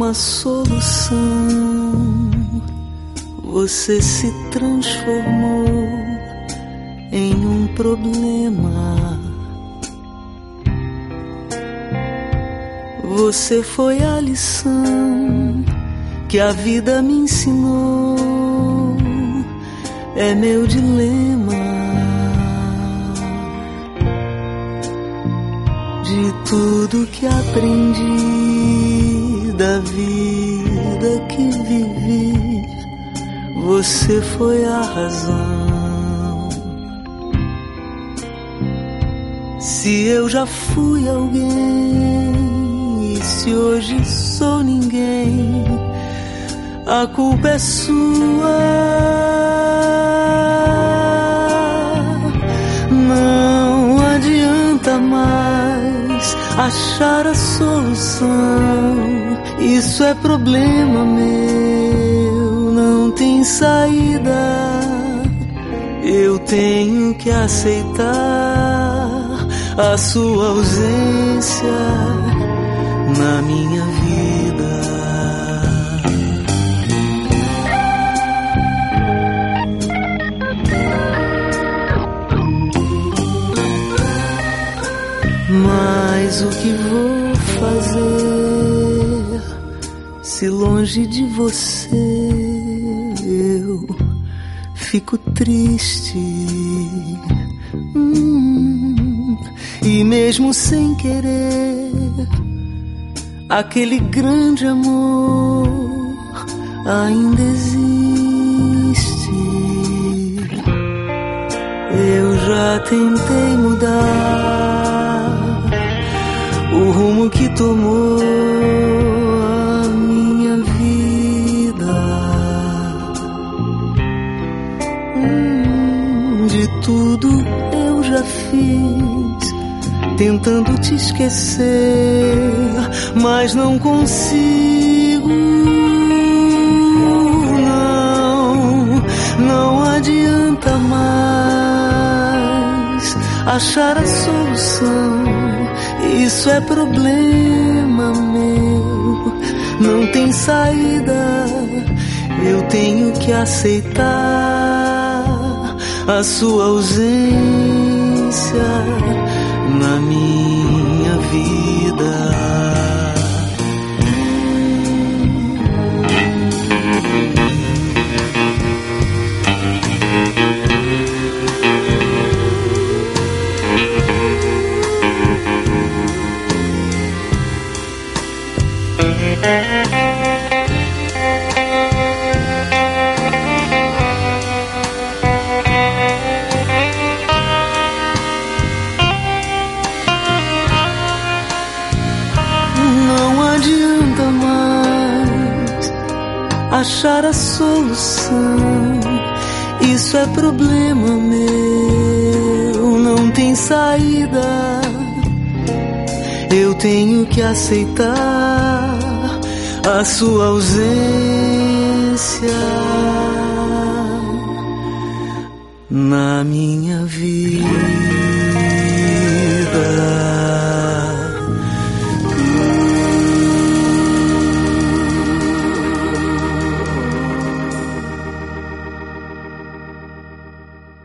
uma solução. Você se transformou em um problema. Você foi a lição que a vida me ensinou. É meu dilema. De tudo que aprendi, da vida que vivi, você foi a razão. Se eu já fui alguém, e se hoje sou ninguém, a culpa é sua. Não adianta mais achar a solução. Isso é problema meu, não tem saída. Eu tenho que aceitar a sua ausência na minha vida. Mas o que vou fazer se longe de você eu fico triste? E mesmo sem querer, aquele grande amor ainda existe. Eu já tentei mudar o rumo que tomou a minha vida. De tudo eu já fiz, tentando te esquecer, mas não consigo. Não adianta mais achar a solução. Isso é problema meu, não tem saída. Eu tenho que aceitar a sua ausência na minha vida. Não adianta mais achar a solução. Isso é problema meu, não tem saída. Eu tenho que aceitar a sua ausência na minha vida.